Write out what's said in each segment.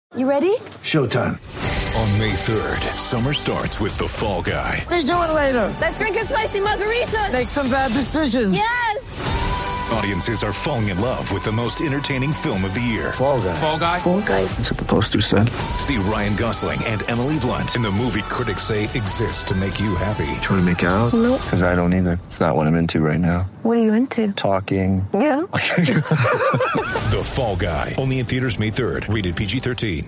You ready? Showtime. On May 3rd, summer starts with The Fall Guy. Let's do it later. Let's drink a spicy margarita. Make some bad decisions. Yes! Audiences are falling in love with the most entertaining film of the year. Fall Guy. Fall Guy? Fall guy. That's what the poster said. See Ryan Gosling and Emily Blunt in the movie critics say exists to make you happy. Trying to make it out? Nope. Because I don't either. It's not what I'm into right now. What are you into? Talking. Yeah. The Fall Guy. Only in theaters May 3rd. Rated PG-13.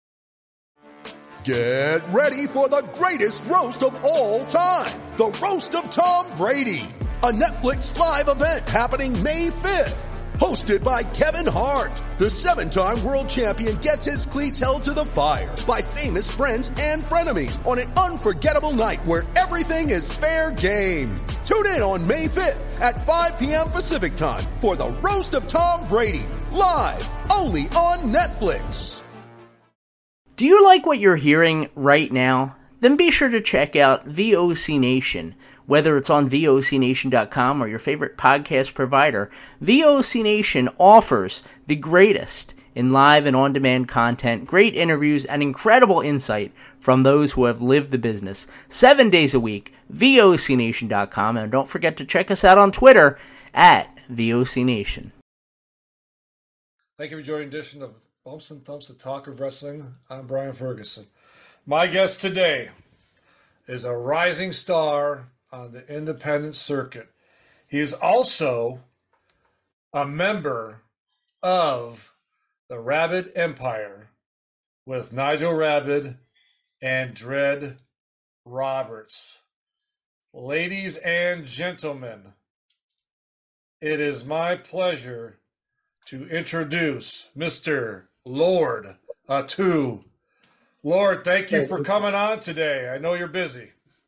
Get ready for the greatest roast of all time. The Roast of Tom Brady. A Netflix live event happening May 5th. Hosted by Kevin Hart. The 7-time world champion gets his cleats held to the fire by famous friends and frenemies on an unforgettable night where everything is fair game. Tune in on May 5th at 5 p.m. Pacific time for the Roast of Tom Brady. Live only on Netflix. Do you like what you're hearing right now? Then be sure to check out VOC Nation. Whether it's on VOCNation.com or your favorite podcast provider, VOC Nation offers the greatest in live and on-demand content, great interviews, and incredible insight from those who have lived the business 7 days a week. VOCNation.com, and don't forget to check us out on Twitter at VOC Nation. Thank you for joining the edition of Bumps and Thumps, the Talk of Wrestling. I'm Brian Ferguson. My guest today is a rising star on the independent circuit. He is also a member of the Rabid Empire with Nigel Rabid and Dread Roberts. Ladies and gentlemen, it is my pleasure to introduce Mr. Lord Atu. Lord, thank you for coming on today. I know you're busy.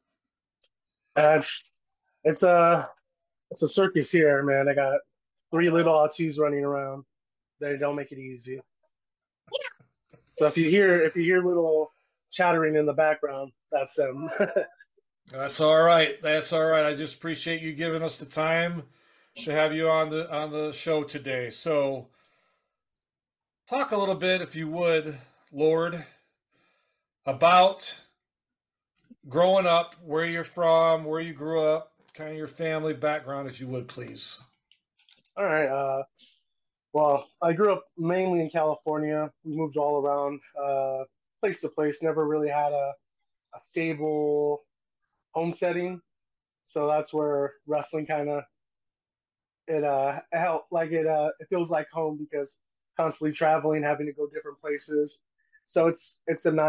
It's a circus here, man. I got 3 little Atus running around. They don't make it easy. So if you hear little chattering in the background, that's them. That's all right. That's all right. I just appreciate you giving us the time to have you on the show today. So talk a little bit, if you would, Lord, about growing up, where you're from, where you grew up, kind of your family background, if you would, please. All right. Well, I grew up mainly in California. We moved all around, place to place. Never really had a stable home setting. So that's where wrestling kind of it helped. Like it feels like home because constantly traveling, having to go different places. So it's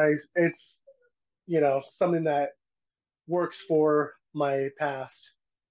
something that works for my past.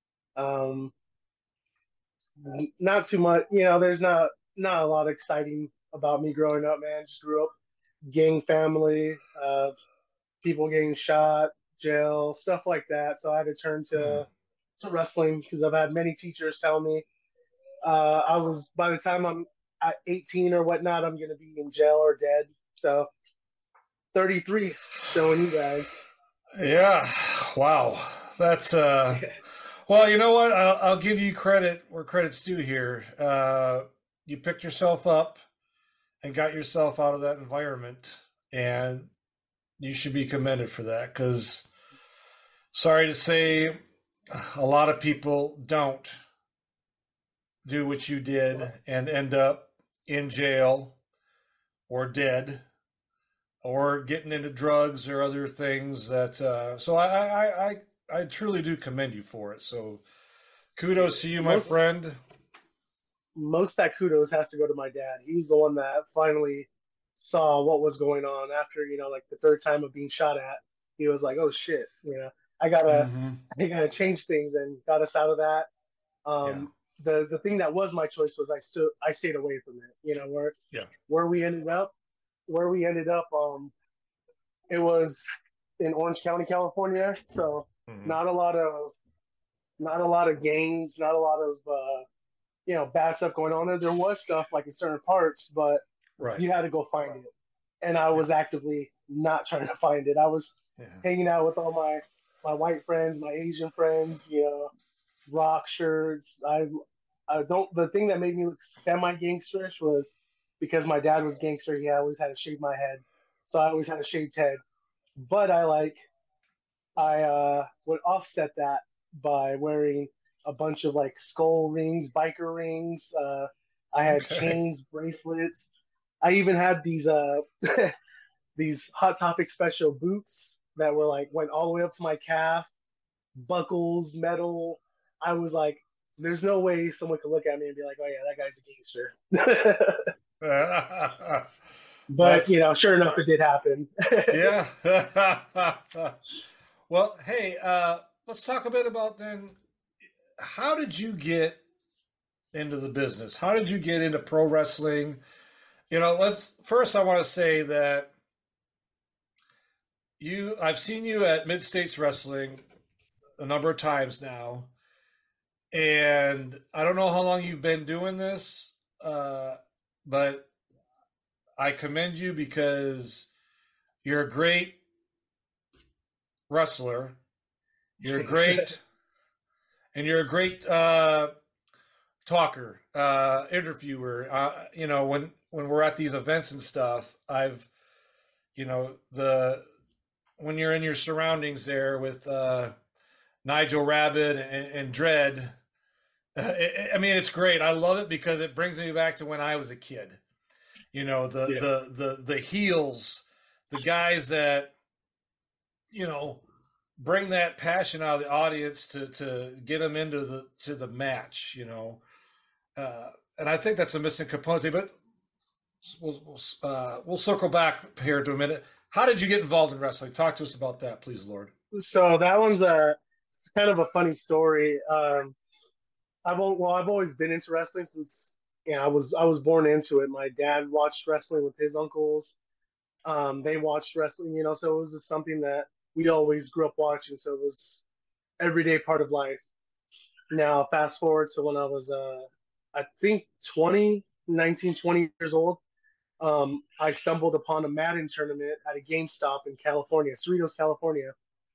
Not too much, there's not a lot exciting about me growing up, man. Just grew up gang family, people getting shot, jail, stuff like that. So I had to turn to wrestling because I've had many teachers tell me by the time I'm at 18 or whatnot, I'm going to be in jail or dead. So 33 showing you guys. Yeah. Wow. That's well, you know what? I'll give you credit where credit's due here. You picked yourself up and got yourself out of that environment, and you should be commended for that, because sorry to say, a lot of people don't do what you did and end up in jail or dead or getting into drugs or other things that so I truly do commend you for it. So kudos to you, my friend. Most of that kudos has to go to my dad. He's the one that finally saw what was going on after, like the 3rd time of being shot at. He was like, oh shit, I gotta change things, and got us out of that. The thing that was my choice was I stayed away from it. Where we ended up, it was in Orange County, California. So not a lot of gangs, not a lot of bad stuff going on there. There was stuff like in certain parts, but you had to go find it. And I was actively not trying to find it. I was hanging out with all my white friends, my Asian friends, rock shirts. The thing that made me look semi-gangsterish was because my dad was gangster. He always had to shave my head, so I always had a shaved head. But I would offset that by wearing a bunch of like skull rings, biker rings. I had Okay. chains, bracelets. I even had these these Hot Topic special boots that were like went all the way up to my calf, buckles, metal. I was like, there's no way someone could look at me and be like, oh yeah, that guy's a gangster. But That's sure enough, it did happen. yeah. Well, hey, let's talk a bit about then. How did you get into the business? How did you get into pro wrestling? Let's first. I want to say that I've seen you at Mid States Wrestling a number of times now, and I don't know how long you've been doing this, but I commend you because you're a great wrestler. You're great, and you're a great talker, interviewer. When we're at these events and stuff, when you're in your surroundings there with Nigel Rabbit and Dredd. It's great. I love it because it brings me back to when I was a kid. The heels, the guys that bring that passion out of the audience to get them into the match. And I think that's a missing component. But we'll circle back here to a minute. How did you get involved in wrestling? Talk to us about that, please, Lord. So that one's it's kind of a funny story. I've always been into wrestling since I was born into it. My dad watched wrestling with his uncles. They watched wrestling, so it was just something that we always grew up watching. So it was everyday part of life. Now, fast forward to when I was, I think 20 years old. I stumbled upon a Madden tournament at a GameStop in California, Cerritos, California.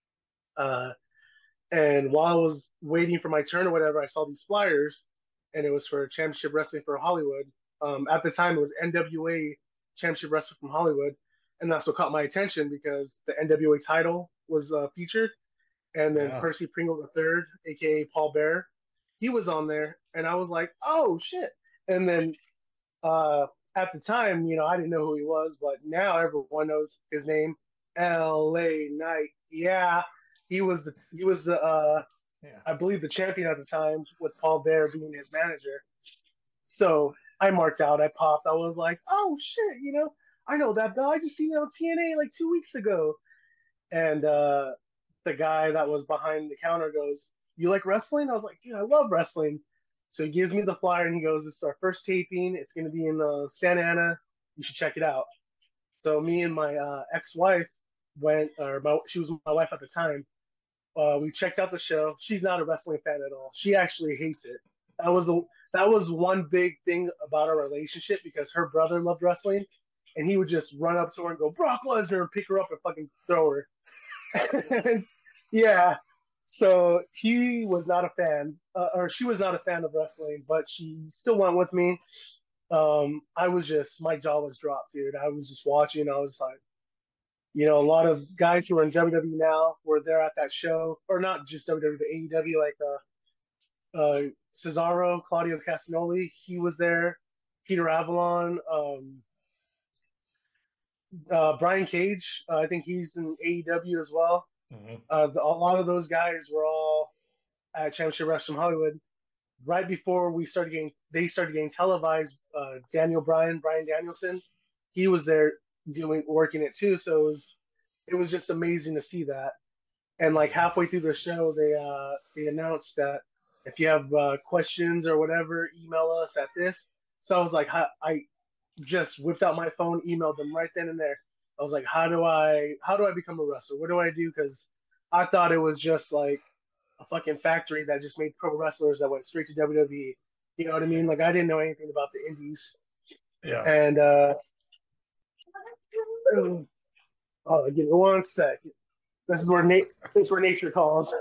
And while I was waiting for my turn or whatever, I saw these flyers, and it was for Championship Wrestling for Hollywood. At the time, it was NWA Championship Wrestling from Hollywood, and that's what caught my attention because the NWA title was featured, and then Yeah. Percy Pringle III, aka Paul Bearer, he was on there, and I was like, oh shit! And then at the time, I didn't know who he was, but now everyone knows his name, L.A. Knight. Yeah, he was the Yeah. I believe the champion at the time with Paul Bear being his manager. So I marked out, I popped, I was like, oh shit, I know that guy. I just seen it on TNA like 2 weeks ago. And the guy that was behind the counter goes, you like wrestling? I was like, dude, I love wrestling. So he gives me the flyer and he goes, this is our first taping. It's going to be in Santa Ana. You should check it out. So me and my ex-wife she was my wife at the time. We checked out the show. She's not a wrestling fan at all. She actually hates it. That was one big thing about our relationship because her brother loved wrestling, and he would just run up to her and go Brock Lesnar and pick her up and fucking throw her. Yeah. So he was not a fan, or she was not a fan of wrestling, but she still went with me. My jaw was dropped, dude. I was just watching. I was like, a lot of guys who are in WWE now were there at that show, or not just WWE, but AEW, like Cesaro, Claudio Castagnoli, he was there. Peter Avalon, Brian Cage, I think he's in AEW as well. Mm-hmm. A lot of those guys were all at Championship Wrestling Hollywood. Right before they started getting televised. Brian Danielson, he was there working it too. So it was just amazing to see that. And like halfway through the show, they announced that if you have questions or whatever, email us at this. So I was like, I just whipped out my phone, emailed them right then and there. I was like, how do I become a wrestler? What do I do? Because I thought it was just like a fucking factory that just made pro wrestlers that went straight to WWE. You know what I mean? Like I didn't know anything about the indies. Yeah. And give me one sec. This is where nature calls.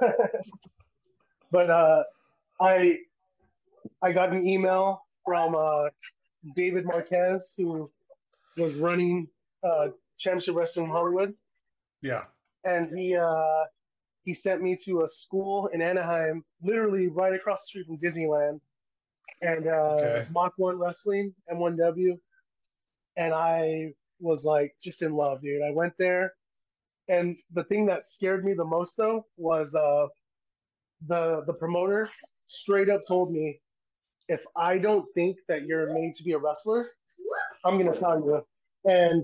But I got an email from David Marquez, who was running Championship Wrestling in Hollywood, Yeah. and he sent me to a school in Anaheim, literally right across the street from Disneyland, and Okay. Mach 1 Wrestling, M1W, and I was like just in love, dude. I went there, and the thing that scared me the most though was the promoter straight up told me, if I don't think that you're made to be a wrestler, I'm gonna tell you, and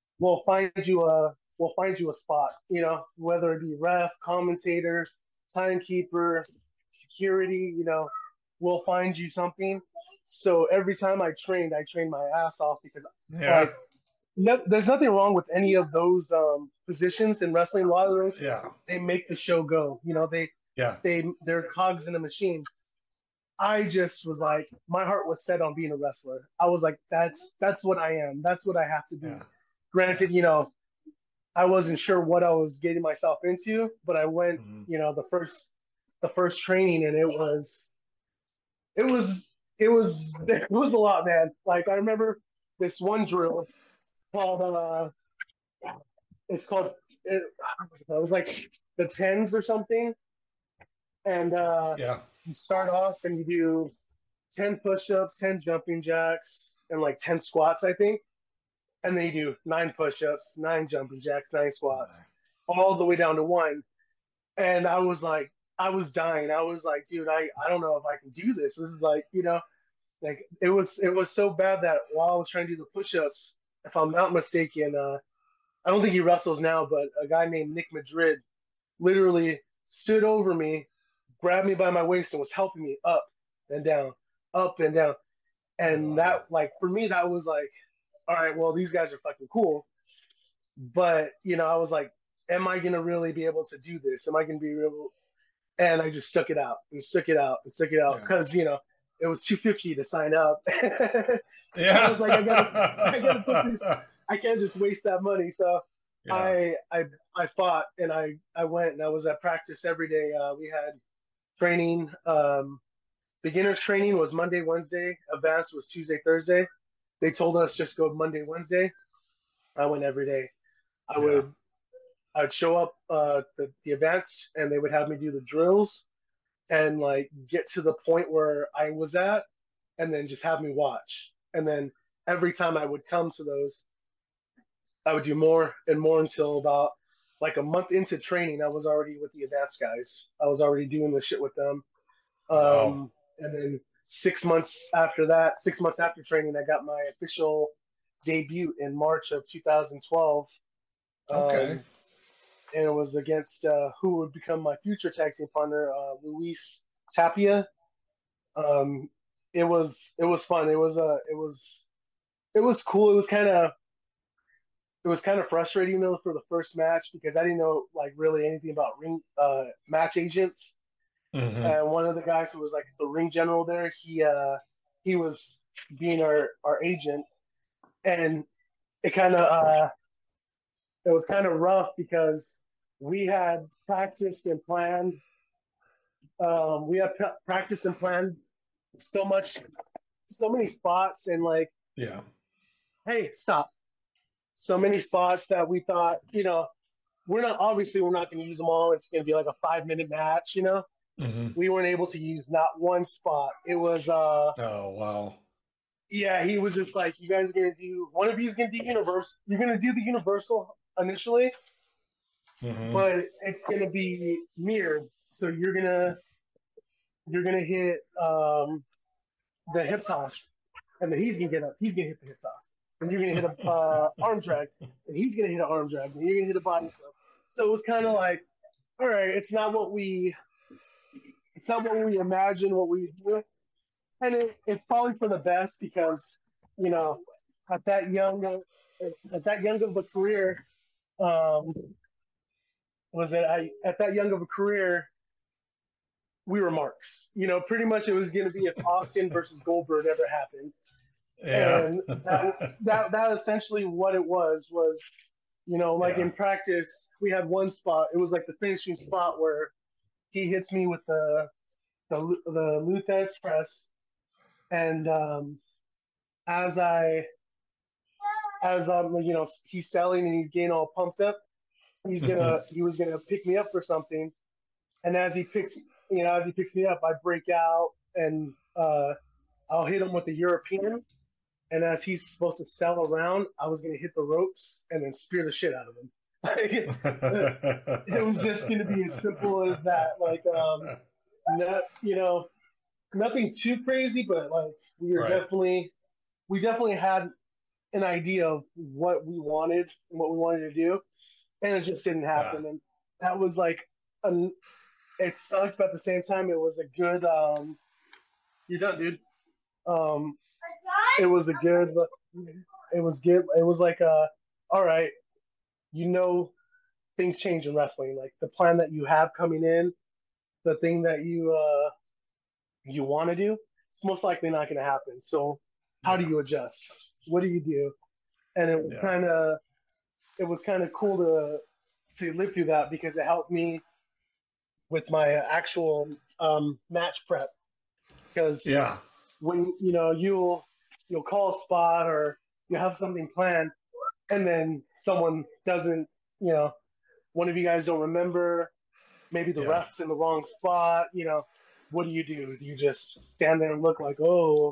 we'll find you a spot. You know, whether it be ref, commentator, timekeeper, security. You know, we'll find you something. So every time I trained my ass off because Yeah. like there's nothing wrong with any of those positions in wrestling. A lot of those Yeah. they make the show go. You know, Yeah. they're cogs in a machine. I just was like, my heart was set on being a wrestler. I was like, that's what I am. That's what I have to be. Yeah. Granted, you know, I wasn't sure what I was getting myself into, but I went, you know, the first training, and it was it was a lot, man. Like I remember this one drill called it's called it was like the tens or something, and Yeah. you start off and you do 10 push-ups, 10 jumping jacks, and like 10 squats, I think. And then you do 9 push-ups, 9 jumping jacks, 9 squats, all the way down to 1. And I was like, I was dying. I was like, dude, I don't know if I can do this. This is like, you know, like it was so bad that while I was trying to do the push-ups, if I'm not mistaken, I don't think he wrestles now, but a guy named Nick Madrid literally stood over me, grabbed me by my waist, and was helping me and down, up and down. And that, like, for me, that was like, all right, well, these guys are fucking cool. But, you know, I was like, am I going to really be able to do this? Am I going to be able? And I just stuck it out and stuck it out and stuck it out because, you know, it was $250 to sign up. Yeah. I was like, I gotta put this, I can't just waste that money. So I fought and I went and I was at practice every day. We had training. Beginner's training was Monday, Wednesday. Advanced was Tuesday, Thursday. They told us just go Monday, Wednesday. I went every day. I'd show up the advanced, and they would have me do the drills and like get to the point where I was at, and then just have me watch. And then every time I would come to those, I would do more and more until about like a month into training, I was already with the advanced guys. I was already doing the shit with them. And then 6 months after that, 6 months after training, I got my official debut in March of 2012. Okay. And it was against who would become my future tag team partner, Luis Tapia. It was fun. It was cool. It was kind of frustrating though for the first match because I didn't know like really anything about ring match agents. And one of the guys who was like the ring general there, he was being our agent, and it was kind of rough because we had practiced and planned. Practiced and planned so many spots, and like, hey, stop. So many spots that we thought, you know, we're not going to use them all. It's going to be like a 5-minute match, you know. We weren't able to use not one spot. It was oh wow. Yeah, he was just like, you guys are gonna do one of you's gonna do universal. You're gonna do the universal initially, but it's gonna be mirrored. So you're gonna hit the hip toss, and then he's gonna get up. He's gonna hit the hip toss, and you're gonna hit a arm drag, and he's gonna hit an arm drag, and you're gonna hit a body slam. So it was kind of like, all right, it's not what we imagine what we do, and it's probably for the best because, you know, at that young of a career, we were marks. You know, pretty much it was going to be if Austin versus Goldberg ever happened, and that essentially what it was, you know, like in practice we had one spot. It was like the finishing spot where he hits me with the Luthez press, and as he's selling and he's getting all pumped up, he was gonna pick me up for something, and as he picks me up, I break out and I'll hit him with the European, and as he's supposed to sell around, I was gonna hit the ropes and then spear the shit out of him. It was just gonna be as simple as that. Like, not, nothing too crazy, but like we definitely had an idea of what we wanted and what we wanted to do, and it just didn't happen. And that was like, it sucked, but at the same time, it was a good. You're done, dude. It was a good. It was good. It was like, all right, things change in wrestling. Like the plan that you have coming in, the thing that you want to do, it's most likely not going to happen. So, how do you adjust? What do you do? And it was kind of cool to live through that because it helped me with my actual match prep. Because when you'll call a spot or you have something planned, and then someone doesn't, one of you guys don't remember, maybe the ref's in the wrong spot, what do? Do you just stand there and look like, oh,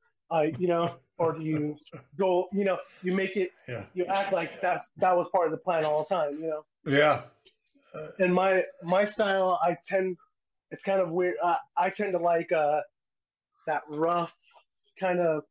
or do you go, you make it, you act like that was part of the plan all the time, Yeah. And my style, it's kind of weird. I tend to like that rough kind of.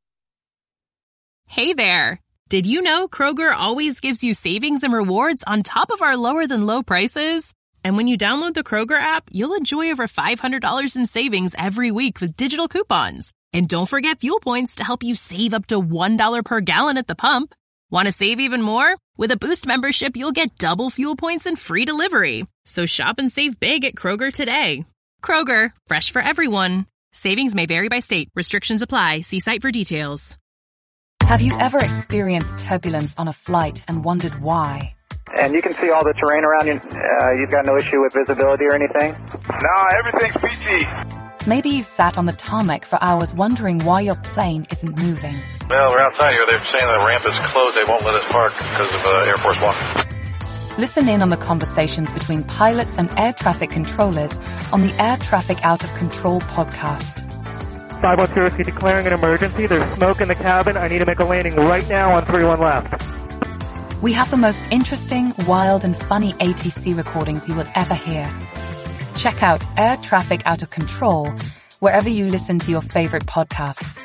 Hey there. Did you know Kroger always gives you savings and rewards on top of our lower than low prices? And when you download the Kroger app, you'll enjoy over $500 in savings every week with digital coupons. And don't forget fuel points to help you save up to $1 per gallon at the pump. Want to save even more? With a Boost membership, you'll get double fuel points and free delivery. So shop and save big at Kroger today. Kroger, fresh for everyone. Savings may vary by state. Restrictions apply. See site for details. Have you ever experienced turbulence on a flight and wondered why? And you can see all the terrain around you. You've got no issue with visibility or anything? No, everything's peachy. Maybe you've sat on the tarmac for hours wondering why your plane isn't moving. Well, we're outside here. They're saying the ramp is closed. They won't let us park because of Air Force One. Listen in on the conversations between pilots and air traffic controllers on the Air Traffic Out of Control podcast. 510, declaring an emergency. There's smoke in the cabin. I need to make a landing right now on 31 left. We have the most interesting, wild, and funny ATC recordings you will ever hear. Check out Air Traffic Out of Control wherever you listen to your favorite podcasts.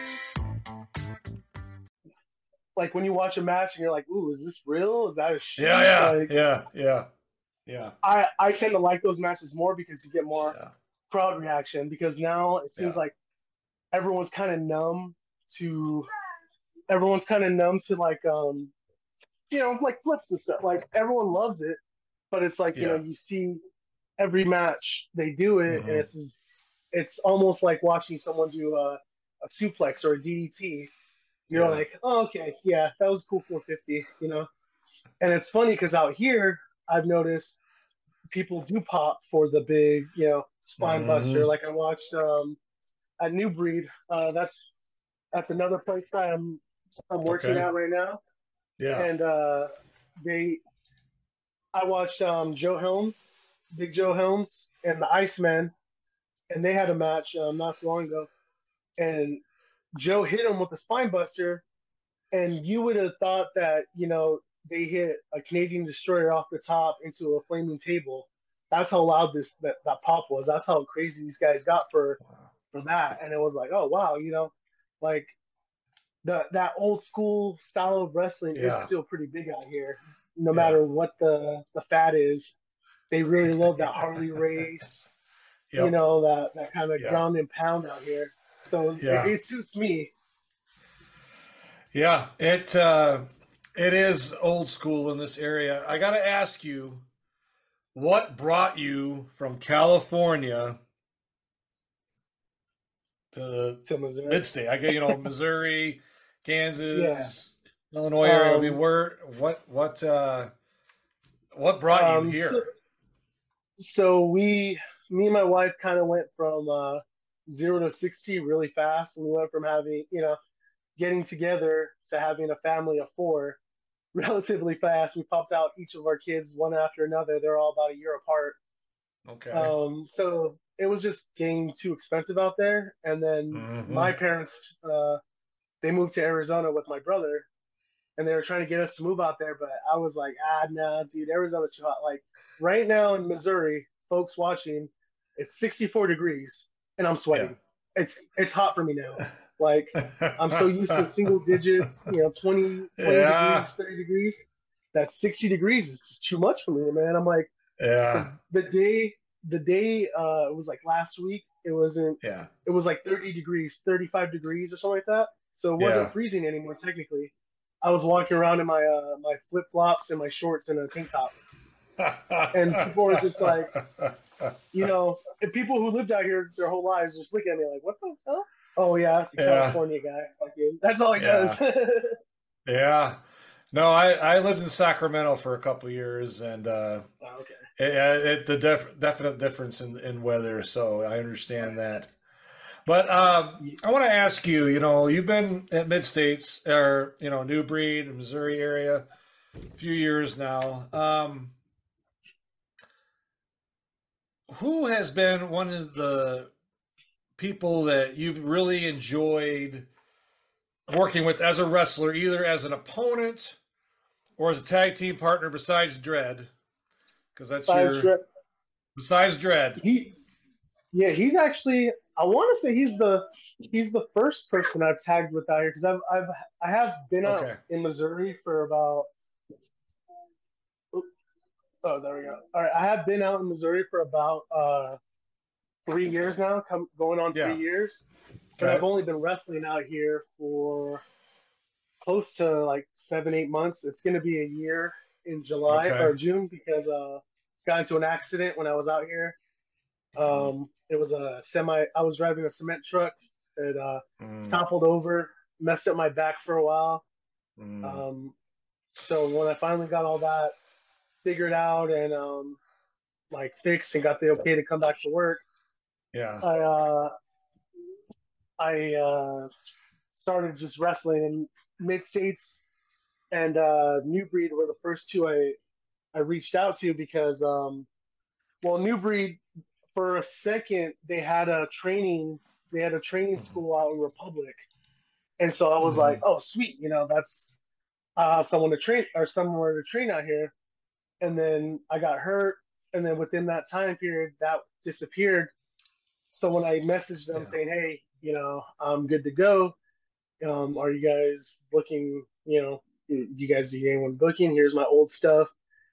Like when you watch a match and you're like, ooh, is this real? Is that a shit? Yeah. I tend to like those matches more because you get more crowd reaction, because now it seems like everyone's kind of numb to like like flips and stuff. Like everyone loves it, but it's like you see every match they do it, and it's almost like watching someone do a suplex or a DDT. You're like, oh, okay, yeah, that was a cool 450, And it's funny because out here, I've noticed people do pop for the big, spine buster. Like I watched at New Breed. That's another place that I'm working at right now. Yeah. And I watched Joe Helms, Big Joe Helms, and the Iceman, and they had a match not so long ago, and Joe hit him with the spine buster, and you would have thought that they hit a Canadian destroyer off the top into a flaming table. That's how loud that pop was. That's how crazy these guys got for that. And it was like, oh wow, like that old school style of wrestling is still pretty big out here. No matter what the fad is, they really love that Harley race. That kind of ground and pound out here. So it suits me. Yeah, it is old school in this area. I got to ask you, what brought you from California to Missouri? Mid-state? I get Missouri, Kansas, Illinois area. I mean, what brought you here? So me and my wife kind of went from 0 to 60 really fast. We went from having getting together to having a family of 4 relatively fast. We popped out each of our kids one after another. They're all about a year apart. Okay. So it was just getting too expensive out there. And then my parents, they moved to Arizona with my brother, and they were trying to get us to move out there. But I was like, nah, dude, Arizona's too hot. Like right now in Missouri, folks watching, it's 64 degrees, and I'm sweating. Yeah. It's hot for me now. Like I'm so used to single digits, 20 degrees, 30 degrees. That 60 degrees is just too much for me, man. I'm like, the day it was like last week, it was like 30 degrees, 35 degrees or something like that. So it wasn't freezing anymore technically. I was walking around in my my flip flops and my shorts and a tank top, and people were just like, and people who lived out here their whole lives just look at me like, what the hell? Oh yeah, that's a California guy. Fucking, that's all he does. Yeah. No, I lived in Sacramento for a couple of years, and the definite difference in weather. So I understand that. But I want to ask you. You've been at Mid States or New Breed, Missouri area, a few years now. Who has been one of the people that you've really enjoyed working with as a wrestler, either as an opponent or as a tag team partner besides Dread? Because that's besides Dread. He's actually, I want to say he's the first person I've tagged with out here, because I have been out in Missouri for about there we go. All right, I have been out in Missouri for about 3 years now, going on 3 years. But I've only been wrestling out here for close to like 7-8 months. It's going to be a year in July or June, because got into an accident when I was out here. It was I was driving a cement truck. It toppled over, messed up my back for a while. So when I finally got all that figured out and fixed and got the okay to come back to work, I started just wrestling. In Mid States and New Breed were the first two I reached out to, because New Breed, for a second, they had a training school out in Republic, and so I was like, oh sweet, that's someone to train or somewhere to train out here. And then I got hurt, and then within that time period, that disappeared. So when I messaged them saying, hey, I'm good to go, are you guys looking, do you guys do anyone booking? Here's my old stuff.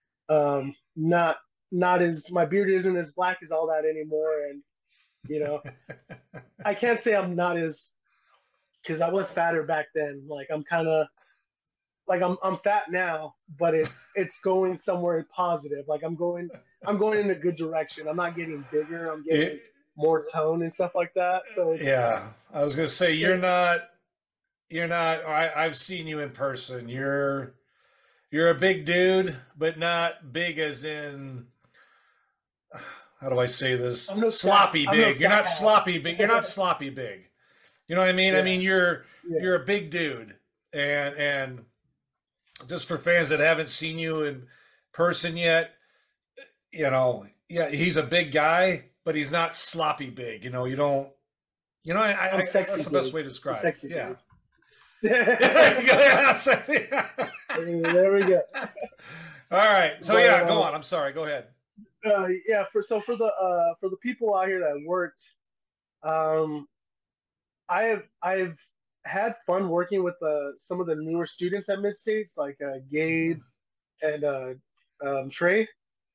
Not as, my beard isn't as black as all that anymore. And, I can't say I'm not as, because I was fatter back then. Like I'm kind of, like I'm fat now, but it's going somewhere positive. Like I'm going in a good direction. I'm not getting bigger. I'm getting more tone and stuff like that. So I was gonna say you're not. I've seen you in person. You're a big dude, but not big as in. How do I say this? Sloppy big. You're not sloppy big. You're not sloppy big. You know what I mean? Yeah. I mean you're a big dude, and just for fans that haven't seen you in person yet, he's a big guy, but he's not sloppy big. You don't. That's the best way to describe it. Yeah. There we go. All right. So go on. I'm sorry. Go ahead. For the people out here that worked, I've had fun working with some of the newer students at Mid States, like Gabe and Trey.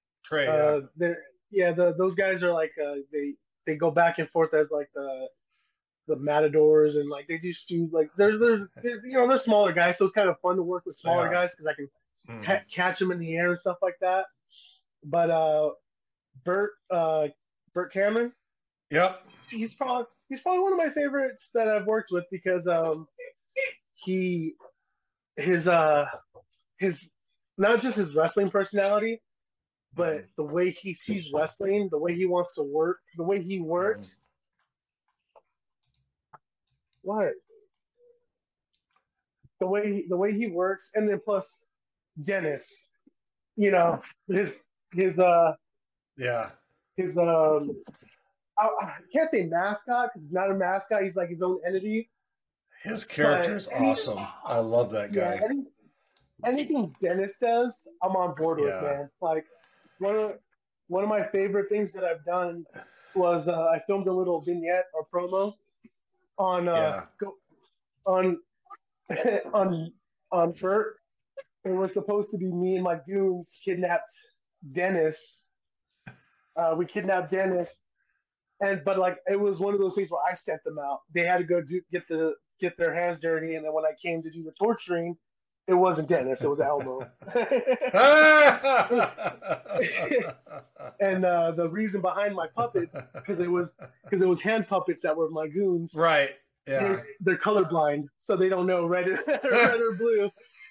Those guys are like they go back and forth as like the matadors, and like they just do like they're smaller guys, so it's kind of fun to work with smaller guys because I can catch them in the air and stuff like that. But Bert Cameron, he's probably one of my favorites that I've worked with, because his not just his wrestling personality, but the way he sees wrestling, the way he wants to work, the way he works. What? the way he works, and then plus Dennis, his Yeah. his I can't say mascot because he's not a mascot. He's like his own entity. His character is awesome. I love that guy. Yeah, anything Dennis does, I'm on board with, man. Like one of my favorite things that I've done was I filmed a little vignette or promo on on FERT. It was supposed to be me and my goons kidnapped Dennis. We kidnapped Dennis, but like it was one of those things where I sent them out. They had to go get their hands dirty, and then when I came to do the torturing, it wasn't Dennis, it was Elmo. And the reason behind my puppets, because it was hand puppets that were my goons. Right. Yeah. They're colorblind, so they don't know red or blue.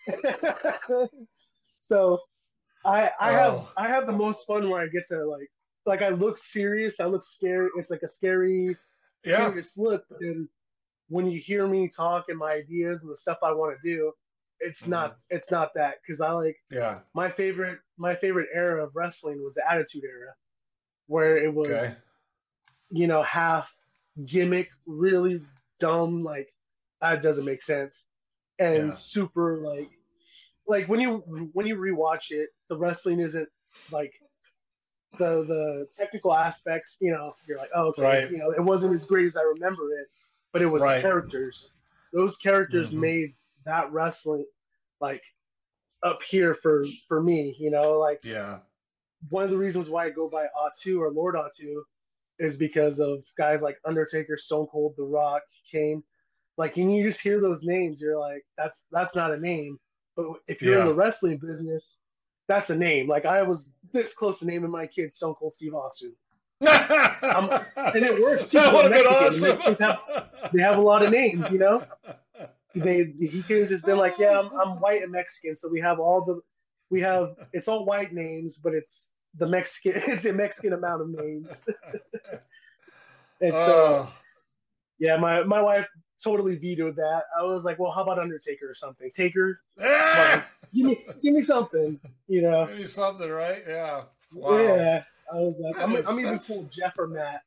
So I have the most fun where I get to like I look serious, I look scary. It's like a scary, serious look. But then when you hear me talk and my ideas and the stuff I want to do, it's not that, because my favorite era of wrestling was the Attitude Era, where it was half gimmick, really dumb, like that doesn't make sense, and super like when you rewatch it, the wrestling isn't like the technical aspects, you're like, oh, okay, right. It wasn't as great as I remember it, but it was the characters. Those characters made that wrestling like up here for me, one of the reasons why I go by Atu or Lord Atu is because of guys like Undertaker, Stone Cold, The Rock, Kane. Like, and you just hear those names, you're like, that's not a name. But if you're in the wrestling business, that's a name. Like, I was this close to naming my kid Stone Cold Steve Austin. And it works. That would have been awesome. They have a lot of names, He could have just been like, yeah, I'm white and Mexican, so we have it's all white names, but it's a Mexican amount of names. And so, my wife totally vetoed that. I was like, well, how about Undertaker or something? Taker, give me something, Give me something, right? Yeah. Wow. Yeah. I was like, I'm even cool, Jeff or Matt.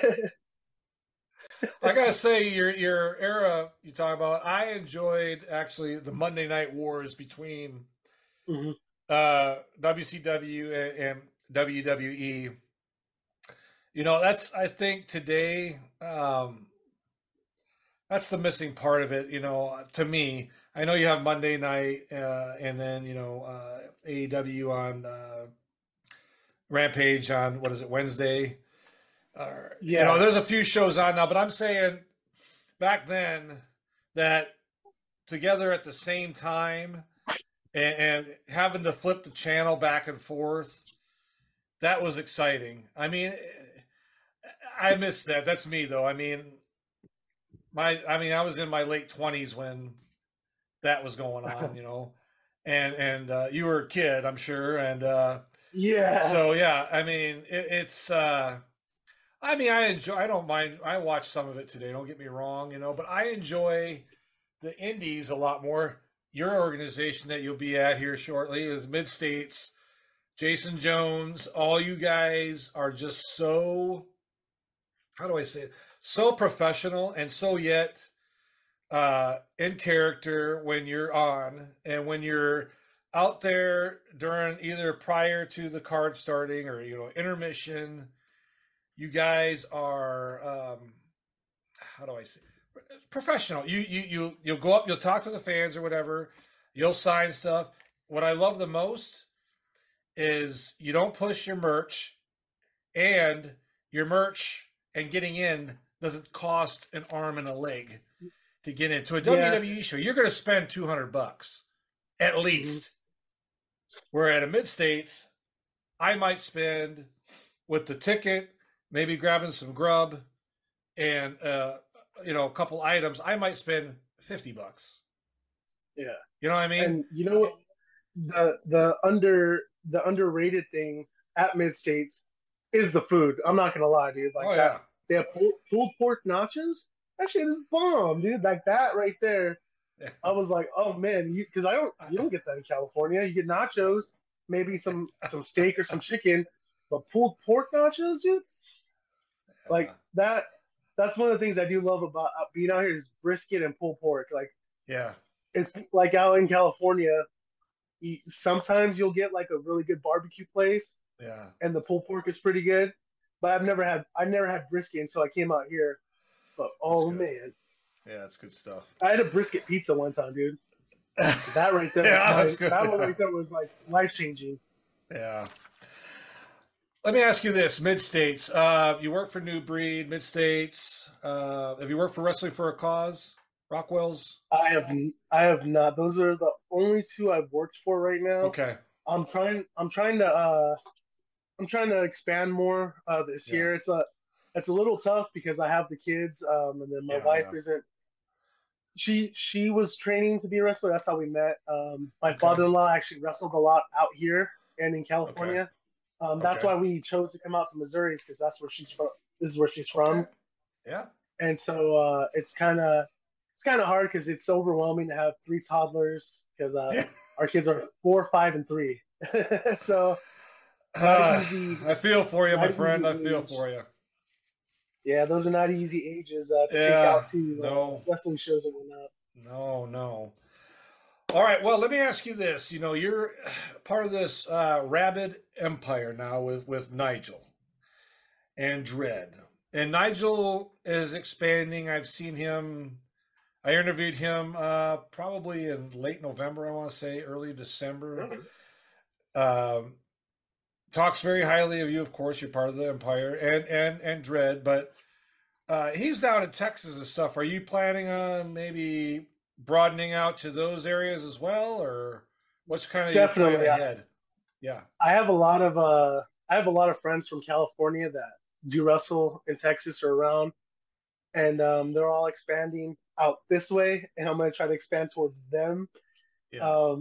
I gotta say, your era you talk about, I enjoyed actually the Monday Night Wars between WCW and WWE. That's, I think today, that's the missing part of it. To me, I know you have Monday night, and then AEW on Rampage on Wednesday. There's a few shows on now, but I'm saying back then that together at the same time and having to flip the channel back and forth, that was exciting. I mean, I miss that. That's me though. I was in my late 20s when that was going on, and you were a kid, I'm sure. And so it's I don't mind. I watch some of it today. Don't get me wrong, but I enjoy the indies a lot more. Your organization that you'll be at here shortly is Mid-States. Jason Jones, all you guys are just so, how do I say it? So professional and so yet in character when you're on, and when you're out there during either prior to the card starting or intermission. You guys are how do I say, professional. You'll go up, you'll talk to the fans or whatever, you'll sign stuff. What I love the most is you don't push your merch, and your merch and getting in doesn't cost an arm and a leg to get into a WWE show. You're going to spend $200 at least. Where at a Mid-States, I might spend with the ticket, maybe grabbing some grub and a couple items, I might spend $50. Yeah. You know what I mean? And you know what? The underrated thing at Mid-States is the food. I'm not gonna lie, dude. They have pulled pork nachos. That shit is bomb, dude. Like that right there I was like, oh man, because you don't get that in California. You get nachos, maybe some steak or some chicken, but pulled pork nachos, dude. Like that. That's one of the things I do love about being out here is brisket and pulled pork. Like, Yeah. it's like out in California. Sometimes you'll get like a really good barbecue place, Yeah. and the pulled pork is pretty good. But I never had brisket until I came out here. But oh man, Yeah, that's good stuff. I had a brisket pizza one time, dude. That right there, Yeah, that's good. that one right there was like life changing. Yeah. Let me ask you this: Mid States. You work for New Breed, Mid States. Have you worked for Wrestling for a Cause? Rockwell's. I have not. Those are the only two I've worked for right now. Okay. I'm trying to expand more this year. It's a little tough because I have the kids, and then my wife isn't. She was training to be a wrestler. That's how we met. My father-in-law actually wrestled a lot out here and in California. That's why we chose to come out to Missouri, because that's where she's from. This is where she's from. Okay. Yeah. And so it's kind of hard because it's overwhelming to have 3 toddlers, because our kids are 4, 5, and 3. So I feel for you, my friend. I feel for you. Yeah, those are not easy ages to take out to wrestling shows and whatnot. No. All right. Well, let me ask you this. You know, you're part of this rabid empire now with Nigel and Dread. And Nigel is expanding. I've seen him. I interviewed him probably in late November, I want to say, early December. Talks very highly of you, of course. You're part of the empire and Dread, but he's down in Texas and stuff. Are you planning on maybe broadening out to those areas as well, or what's kind of Definitely, your plan ahead? Yeah, I have a lot of friends from California that do wrestle in Texas or around, and they're all expanding out this way, and I'm going to try to expand towards them. Yeah.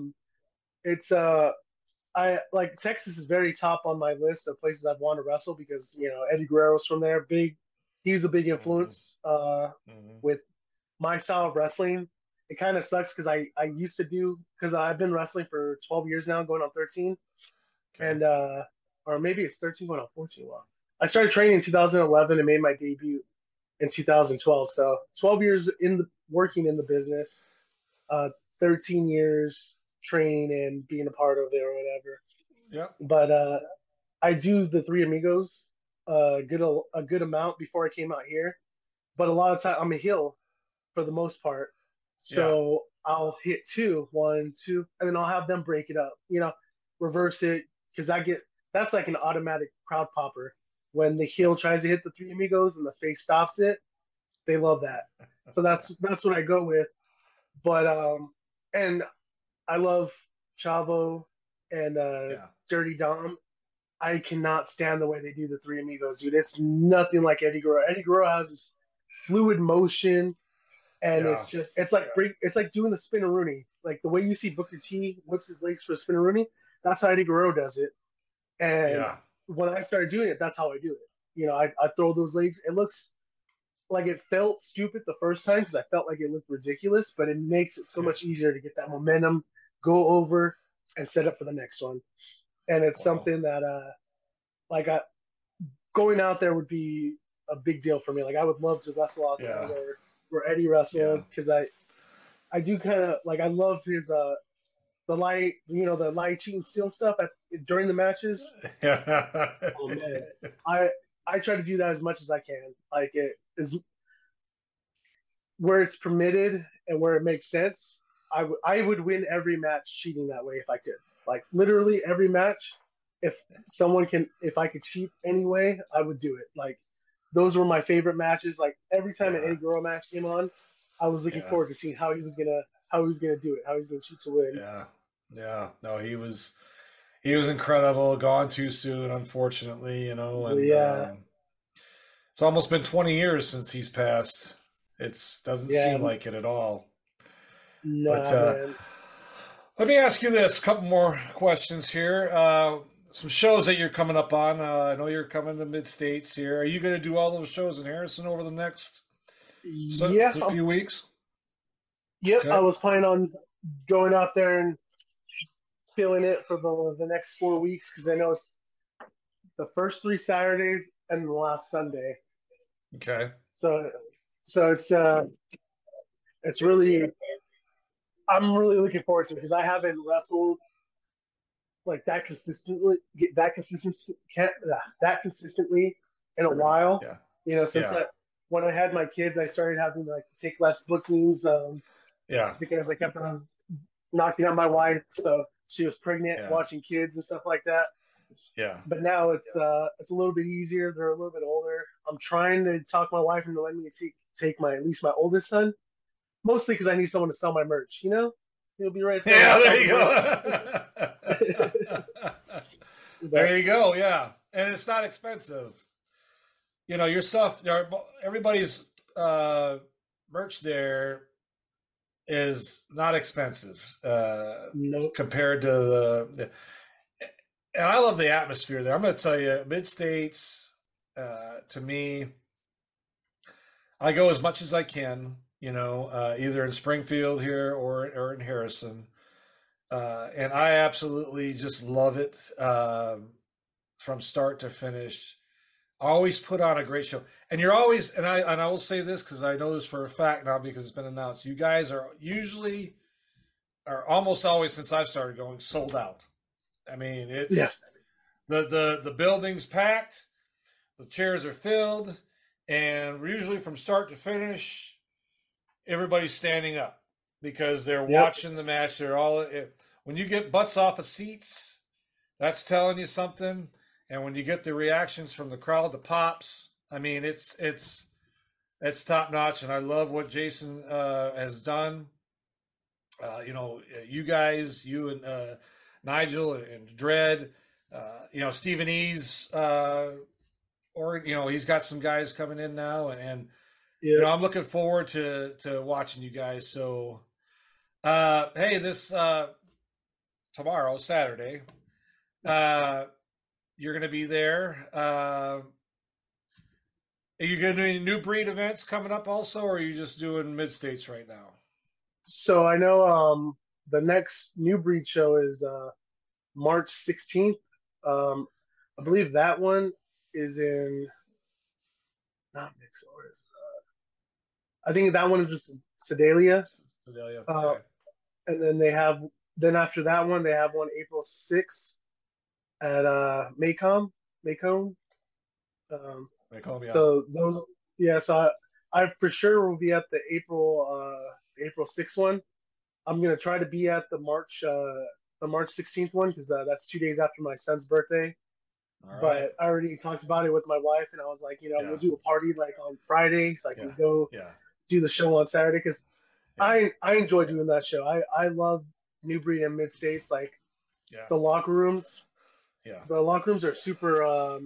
I like Texas is very top on my list of places I'd want to wrestle, because Eddie Guerrero's from there. He's a big influence with my style of wrestling. It kind of sucks because I used to because I've been wrestling for 12 years now, going on 13, and or maybe it's 13 going on 14. Well, I started training in 2011 and made my debut in 2012. So 12 years working in the business, 13 years training and being a part of it or whatever. Yeah. But I do the Three Amigos a good amount before I came out here. But a lot of time I'm a heel for the most part. So I'll hit 2, 1, 2, and then I'll have them break it up. Reverse it, because that's like an automatic crowd popper. When the heel tries to hit the Three Amigos and the face stops it, they love that. So that's what I go with. But and I love Chavo and Dirty Dom. I cannot stand the way they do the Three Amigos, dude. It's nothing like Eddie Guerrero. Eddie Guerrero has this fluid motion, and it's like doing the spin-a-rooney. Like the way you see Booker T whips his legs for a spin-a-rooney, that's how Eddie Guerrero does it. And when I started doing it, that's how I do it. I throw those legs. It looks like it felt stupid the first time because I felt like it looked ridiculous, but it makes it so much easier to get that momentum, go over, and set up for the next one. And it's something that, going out there would be a big deal for me. Like I would love to wrestle out there where Eddie wrestled, because I do kind of I love his the light cheat and steal stuff during the matches. Oh man, I try to do that as much as I can. Like it is where it's permitted and where it makes sense. I would win every match cheating that way if I could. Like literally every match, if I could cheat anyway, I would do it. Like those were my favorite matches. Like every time an Eddie Guerrero match came on, I was looking forward to seeing how he was gonna do it, how he's gonna cheat to win. Yeah. No, he was incredible. Gone too soon, unfortunately. And it's almost been 20 years since he's passed. It doesn't seem like it at all. No, man. Let me ask you this, a couple more questions here. Some shows that you're coming up on. I know you're coming to Mid-States here. Are you going to do all those shows in Harrison over the next few weeks? Yep, Okay. I was planning on going out there and killing it for the next 4 weeks because I know it's the first 3 Saturdays and the last Sunday. Okay. So it's really I'm really looking forward to it because I haven't wrestled like that consistently in a while. Yeah. You know, since when I had my kids, I started having to take less bookings. Because I kept on knocking out my wife, so she was pregnant, watching kids and stuff like that. Yeah. But now it's a little bit easier. They're a little bit older. I'm trying to talk my wife into letting me take at least my oldest son, mostly because I need someone to sell my merch. You know, he'll be right there. Yeah, there you go. There you go. Yeah, and it's not expensive. You know, your stuff. Everybody's merch there is not expensive compared to the. And I love the atmosphere there. I'm going to tell you, Mid-States, to me, I go as much as I can, you know, either in Springfield here or in Harrison. And I absolutely just love it from start to finish. I always put on a great show. And you're always, and I will say this because I know this for a fact now because it's been announced, you guys are almost always since I've started going sold out. I mean, it's the building's packed, the chairs are filled, and usually from start to finish, everybody's standing up because they're watching the match. They're all when you get butts off of seats, that's telling you something. And when you get the reactions from the crowd, the pops, I mean, it's top notch. And I love what Jason has done. You know, you guys, you and Nigel and Dredd, you know, Stephen E's, or, you know, he's got some guys coming in now and you know, I'm looking forward to watching you guys. So, hey, this, tomorrow, Saturday, you're going to be there. Are you going to do any New Breed events coming up also, or are you just doing Mid-States right now? So I know, the next New Breed show is March 16th. I believe that one is in not Mixed Orders. I think that one is in Sedalia. Sedalia. Okay. And then after that one, they have one April 6th at Macomb. Macomb, yeah. So those, so I for sure will be at the April 6th one. I'm gonna try to be at the March 16th one because that's 2 days after my son's birthday. All right. But I already talked about it with my wife, and I was like, you know, we'll do a party like on Friday, so I can go do the show on Saturday because I enjoy doing that show. I love New Breed and Mid-States, like the locker rooms. Yeah, the locker rooms are super.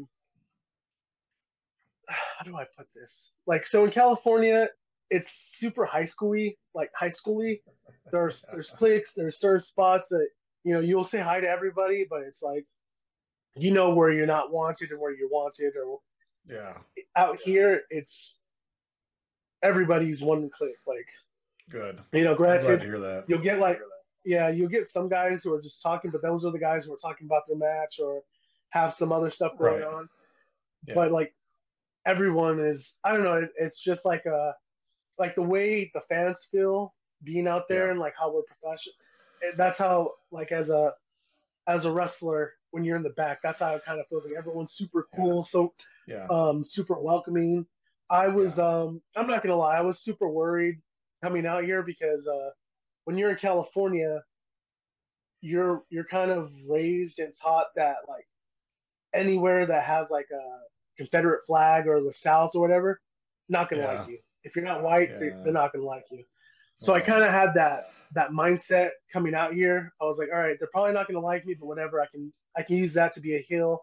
How do I put this? Like, so in California, it's super high schooly. There's cliques, there's certain spots that, you know, you'll say hi to everybody, but it's like, you know, where you're not wanted and where you're wanted. Or out here, it's everybody's one clique. Like, good. You know, granted, I'm glad to hear that. You'll get you'll get some guys who are just talking, but those are the guys who are talking about their match or have some other stuff going on. Yeah. But like everyone is, I don't know, it's just like the way the fans feel being out there and like how we're professional. That's how, like, as a wrestler, when you're in the back, that's how it kind of feels. Like everyone's super cool, super welcoming. I was I'm not gonna lie, I was super worried coming out here because when you're in California, you're kind of raised and taught that like anywhere that has like a Confederate flag or the South or whatever, not gonna like you. If you're not white, they're not gonna like you. So I kind of had that mindset coming out here. I was like, all right, they're probably not gonna like me, but whatever, I can use that to be a heel.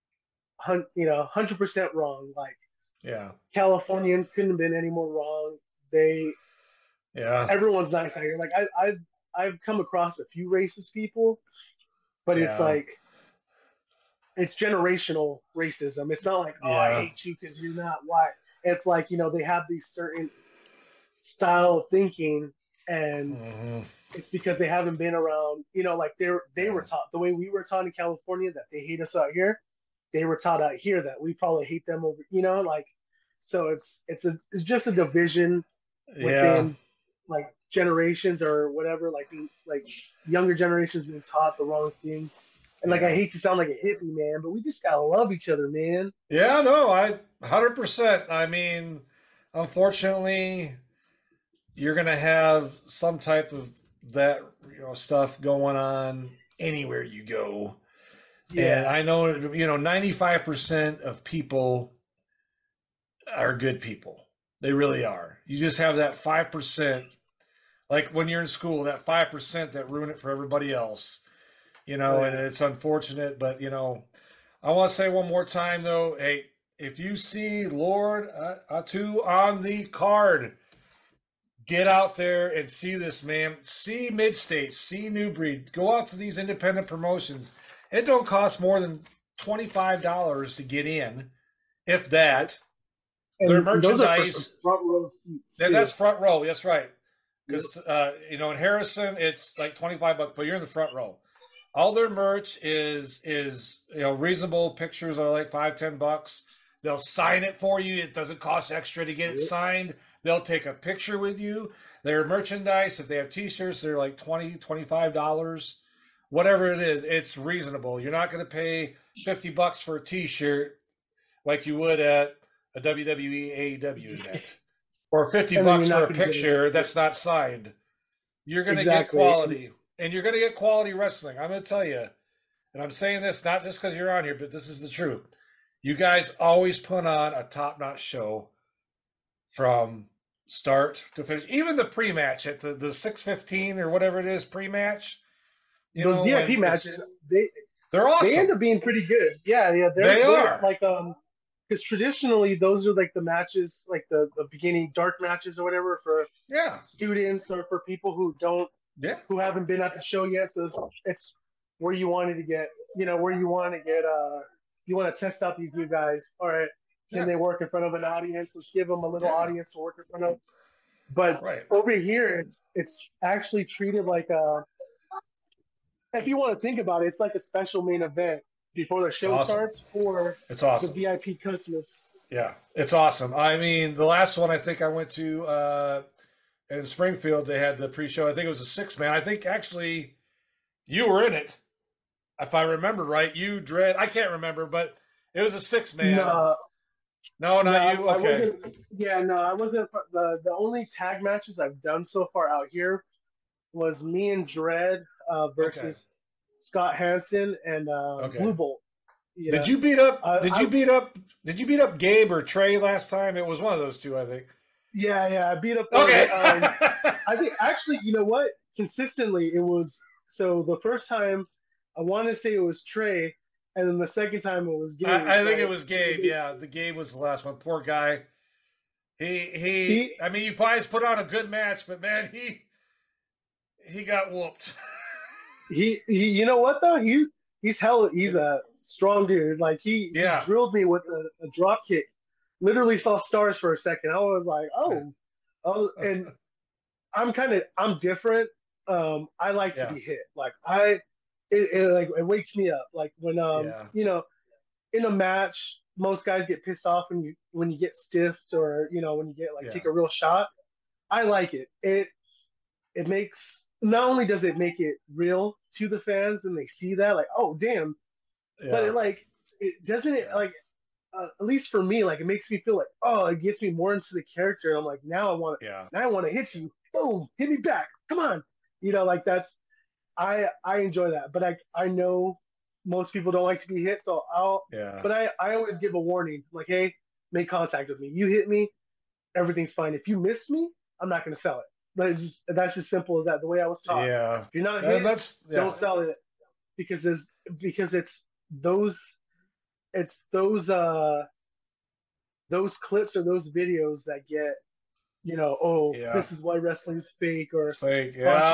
100% wrong. Like, Californians couldn't have been any more wrong. Everyone's nice out here. Like I've come across a few racist people, but it's like, it's generational racism. It's not like, I hate you because you're not white. It's like, you know, they have these certain style of thinking and it's because they haven't been around. You know, like they were taught the way we were taught in California that they hate us out here. They were taught out here that we probably hate them over. You know, like so it's just a division within like generations or whatever. Like younger generations being taught the wrong thing. And like I hate to sound like a hippie, man, but we just gotta love each other, man. Yeah, no, I 100%. I mean, unfortunately, you're gonna have some type of that stuff going on anywhere you go. Yeah. And I know 95% of people are good people. They really are. You just have that 5%, like when you're in school, that 5% that ruin it for everybody else. And it's unfortunate, but I want to say one more time though, hey, if you see Lord Atu on the card, get out there and see this man. See Mid-State, see New Breed. Go out to these independent promotions. It don't cost more than $25 to get in, if that. And their merchandise. Front row seats, that's front row. That's right. Because in Harrison, it's like $25, but you're in the front row. All their merch is reasonable. Pictures are like $5-10. They'll sign it for you. It doesn't cost extra to get it signed. They'll take a picture with you. Their merchandise, if they have T-shirts, they're like $20-25. Whatever it is, it's reasonable. You're not going to pay $50 for a T-shirt like you would at a WWE AEW event, or $50 for a picture that's not signed. You're going to get quality. And you're going to get quality wrestling. I'm going to tell you, and I'm saying this not just because you're on here, but this is the truth. You guys always put on a top-notch show from start to finish. Even the pre-match at the 6:15 or whatever it is, pre-match. Those VIP matches, they're awesome. They end up being pretty good. Yeah. They are. Like, because traditionally those are like the matches, like the beginning dark matches or whatever for students or for people who don't. Yeah. Who haven't been at the show yet, so it's where you wanted to get, where you want to get, you want to test out these new guys. All right, can they work in front of an audience? Let's give them a little audience to work in front of. But over here, it's actually treated like if you want to think about it, it's like a special main event before the show starts for the VIP customers. Yeah, it's awesome. I mean, the last one I think I went to. In Springfield, they had the pre-show. I think it was a 6-man. I think actually you were in it, if I remember right. You, Dredd. I can't remember, but it was a 6-man. No, not you. Okay. I wasn't. The only tag matches I've done so far out here was me and Dredd versus Scott Hansen and Blue Bolt. Did you beat up? Did you beat up Gabe or Trey last time? It was one of those two, I think. Yeah, I beat up. Okay. I think actually, you know what? Consistently, it was. So the first time, I want to say it was Trey, and then the second time it was Gabe. I think it was Gabe. Yeah, the Gabe was the last one. Poor guy. He I mean, you probably put on a good match, but man, he got whooped. He you know what though? He's a strong dude. Like he drilled me with a drop kick. Literally saw stars for a second. I was like, oh, and I'm different. I like to be hit. Like it wakes me up. Like when in a match, most guys get pissed off when you get stiffed or when you get take a real shot. I like it. It makes, not only does it make it real to the fans and they see that like, oh damn, but at least for me, like it makes me feel like, oh, it gets me more into the character. I'm like, now I want to hit you. Boom, hit me back. Come on. Like that's, I enjoy that. But I know most people don't like to be hit, so but I always give a warning. Like, hey, make contact with me. You hit me, everything's fine. If you miss me, I'm not going to sell it. But that's just simple as that. The way I was taught. Yeah. If you're not hit, don't sell it because it's those clips or those videos that get, this is why wrestling's fake or it's fake.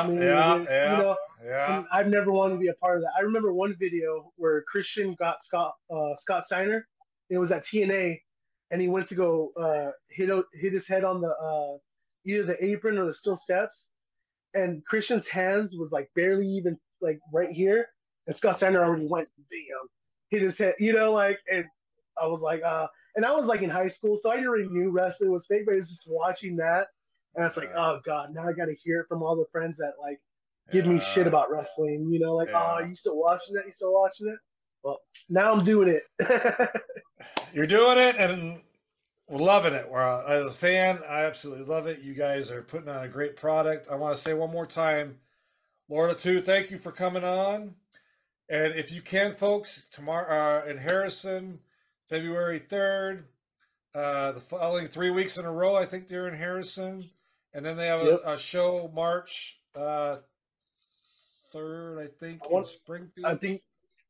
And I've never wanted to be a part of that. I remember one video where Christian got Scott Steiner. It was at TNA, and he went to go hit his head on the either the apron or the steel steps, and Christian's hands was like barely even like right here, and Scott Steiner already went, damn, hit his head, you know, like, and I was like, and I was like in high school, so I already knew wrestling was fake, but it was just watching that, and I was like, oh God, now I got to hear it from all the friends that like give me shit about wrestling, you know, like, oh, you still watching it? You still watching it? Well, now I'm doing it. You're doing it, and we're loving it. As a fan, I absolutely love it. You guys are putting on a great product. I want to say one more time, Florida 2, thank you for coming on. And if you can, folks, tomorrow in Harrison, February 3rd, the following 3 weeks in a row, I think they're in Harrison. And then they have a show March 3rd, I think, in Springfield. I think.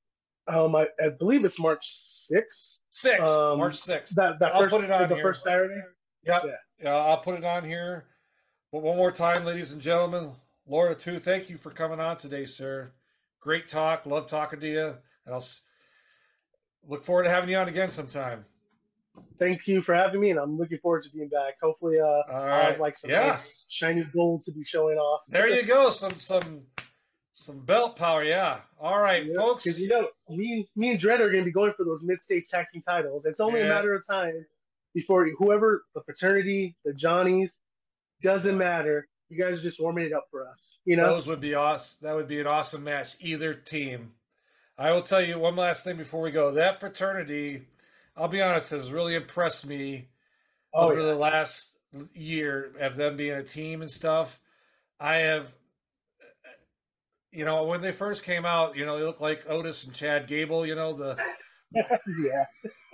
I believe it's March 6th. March 6th. I'll put it on the first Saturday. Yeah, I'll put it on here. But one more time, ladies and gentlemen, Laura 2, thank you for coming on today, sir. Great talk. Love talking to you. And I'll look forward to having you on again sometime. Thank you for having me, and I'm looking forward to being back. Hopefully, I'll have like some nice shiny gold to be showing off. There you go. Some belt power, yeah. All right, folks. Because, you know, me and Dredd are going to be going for those mid-stage tag team titles. It's only a matter of time before whoever, the fraternity, the Johnnies, doesn't matter. You guys are just warming it up for us. You know? Those would be awesome. That would be an awesome match, either team. I will tell you one last thing before we go. That fraternity, I'll be honest, has really impressed me over the last year of them being a team and stuff. I have... You know, when they first came out, you know, they looked like Otis and Chad Gable, you know, yeah.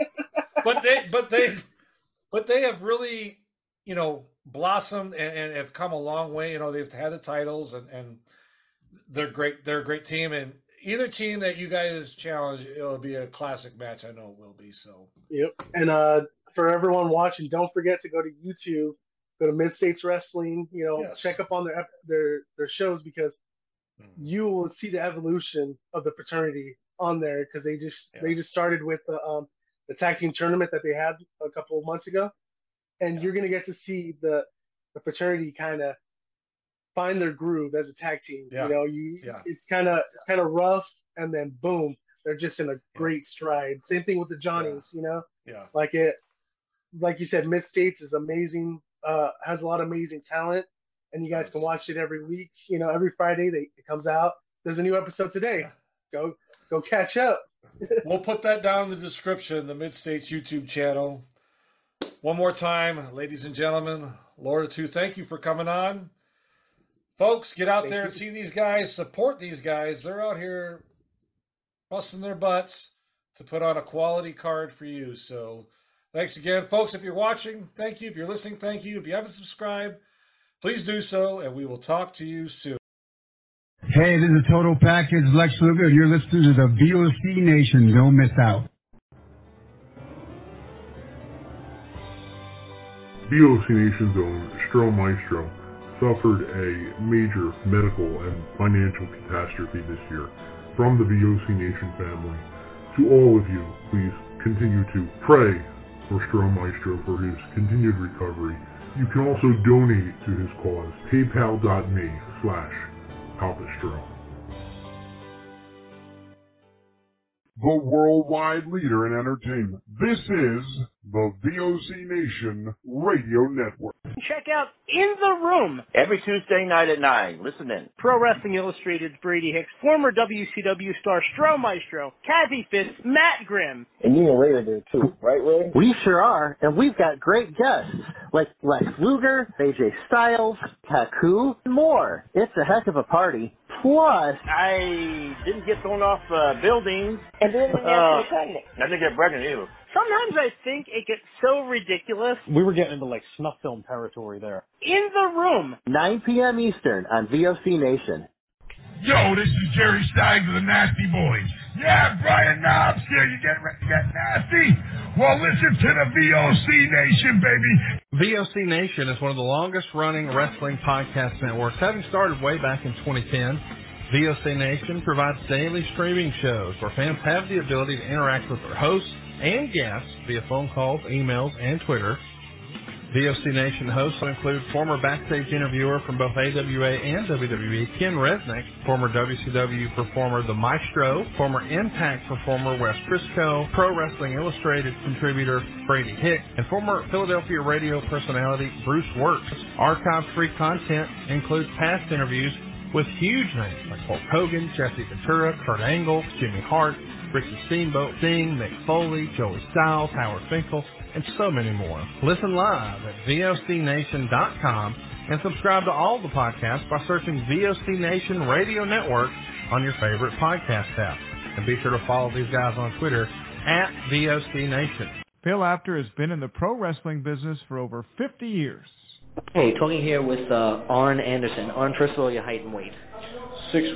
but they have really, you know, blossomed and have come a long way. You know, they've had the titles and they're great. They're a great team, and either team that you guys challenge, it'll be a classic match. I know it will be. So. Yep. And for everyone watching, don't forget to go to YouTube, go to Mid-States Wrestling. You know, check up on their shows, because you will see the evolution of the fraternity on there, because they just started with the tag team tournament that they had a couple of months ago, and you're gonna get to see the fraternity kind of find their groove as a tag team. You know, it's kind of rough, and then boom, they're just in a great stride. Same thing with the Johnnies. You know, like you said, Mid-States is amazing. Has a lot of amazing talent. And you guys can watch it every week. You know, every Friday it comes out. There's a new episode today. Go catch up. We'll put that down in the description, the Mid-States YouTube channel. One more time, ladies and gentlemen, Laura 2, thank you for coming on. Folks, get out there and see these guys. Support these guys. They're out here busting their butts to put on a quality card for you. So thanks again. Folks, if you're watching, thank you. If you're listening, thank you. If you haven't subscribed, please do so, and we will talk to you soon. Hey, this is Total Package Lex Luger, and you're listening to the VOC Nation. Don't miss out. VOC Nation's own Stro Maestro suffered a major medical and financial catastrophe this year. From the VOC Nation family, to all of you, please continue to pray for Stro Maestro for his continued recovery. You can also donate to his cause, paypal.me/PapaStro. The worldwide leader in entertainment. This is the VOC Nation Radio Network. Check out In the Room every Tuesday night at 9. Listen in. Pro Wrestling Illustrated's Brady Hicks, former WCW star Stro Maestro, Kathy Fitz, Matt Grimm. And you and Ray are there too, right, Ray? We sure are, and we've got great guests like Lex Luger, AJ Styles, Taku, and more. It's a heck of a party. Plus, I didn't get thrown off buildings. And then I didn't get pregnant either. Sometimes I think it gets so ridiculous. We were getting into like snuff film territory there. In the Room. 9 p.m. Eastern on VOC Nation. Yo, this is Jerry Stein of the Nasty Boys. Yeah, Brian Knobs here. You getting ready to get nasty? Well, listen to the VOC Nation, baby. VOC Nation is one of the longest-running wrestling podcast networks, having started way back in 2010. VOC Nation provides daily streaming shows where fans have the ability to interact with their hosts and guests via phone calls, emails, and Twitter. VOC Nation hosts will include former backstage interviewer from both AWA and WWE, Ken Resnick, former WCW performer The Maestro, former Impact performer Wes Briscoe, Pro Wrestling Illustrated contributor Brady Hicks, and former Philadelphia radio personality Bruce Wirtz. Archive-free content includes past interviews with huge names like Hulk Hogan, Jesse Ventura, Kurt Angle, Jimmy Hart, Ricky Steamboat, Sting, Mick Foley, Joey Styles, Howard Finkel, and so many more. Listen live at VOCNation.com and subscribe to all the podcasts by searching VOC Nation Radio Network on your favorite podcast app. And be sure to follow these guys on Twitter at VOC Nation. Bill Apter has been in the pro wrestling business for over 50 years. Hey, talking here with Arn Anderson. Arn, first of all, your height and weight. 6'1",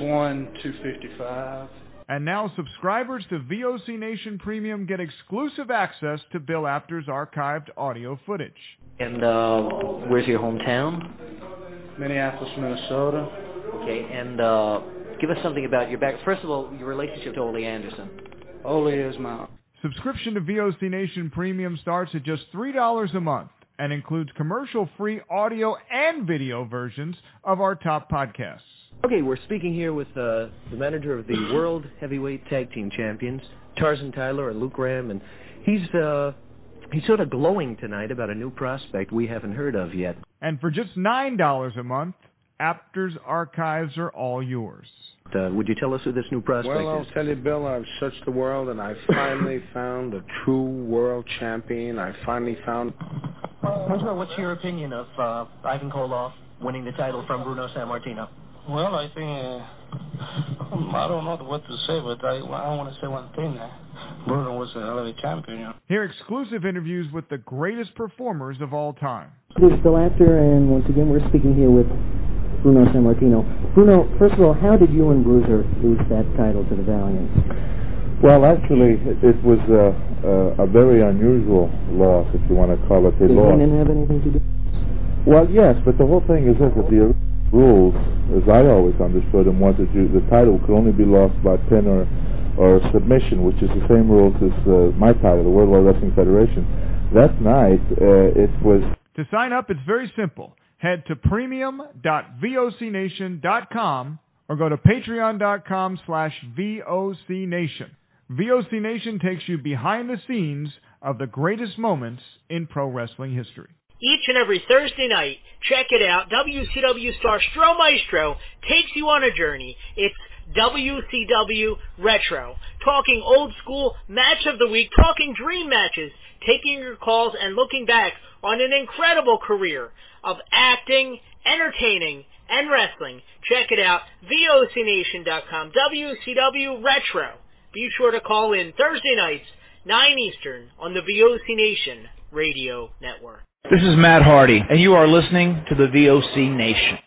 255. And now subscribers to VOC Nation Premium get exclusive access to Bill Apter's archived audio footage. And where's your hometown? Minneapolis, Minnesota. Okay, and give us something about your back. First of all, your relationship to Ole Anderson. Ole is my... Subscription to VOC Nation Premium starts at just $3 a month and includes commercial-free audio and video versions of our top podcasts. Okay, we're speaking here with the manager of the World Heavyweight Tag Team Champions, Tarzan Tyler and Luke Ram, and he's sort of glowing tonight about a new prospect we haven't heard of yet. And for just $9 a month, Apter's archives are all yours. Would you tell us who this new prospect is? Well, I'll tell you, Bill, I've searched the world, and I finally found a true world champion. I finally found... What's your opinion of Ivan Koloff winning the title from Bruno Sammartino? Well, I think, I don't know what to say, but I want to say one thing. Bruno was a hell of a champion, you know. Hear exclusive interviews with the greatest performers of all time. This is Bill Apter, and once again, we're speaking here with Bruno Sammartino. Bruno, first of all, how did you and Bruiser lose that title to the Valiants? Well, actually, it was a very unusual loss, if you want to call it a loss. Did Heenan have anything to do? Well, yes, but the whole thing is that the rules, as I always understood them, was that the title could only be lost by pin or submission, which is the same rules as my title, the World Wide Wrestling Federation. That night, it was... To sign up, it's very simple. Head to premium.vocnation.com or go to patreon.com/VOCNation. VOC Nation takes you behind the scenes of the greatest moments in pro wrestling history. Each and every Thursday night, check it out, WCW star Stro Maestro takes you on a journey. It's WCW Retro. Talking old school match of the week, talking dream matches, taking your calls and looking back on an incredible career of acting, entertaining, and wrestling. Check it out, VOCNation.com, WCW Retro. Be sure to call in Thursday nights, 9 Eastern, on the VOC Nation Radio Network. This is Matt Hardy, and you are listening to the VOC Nation.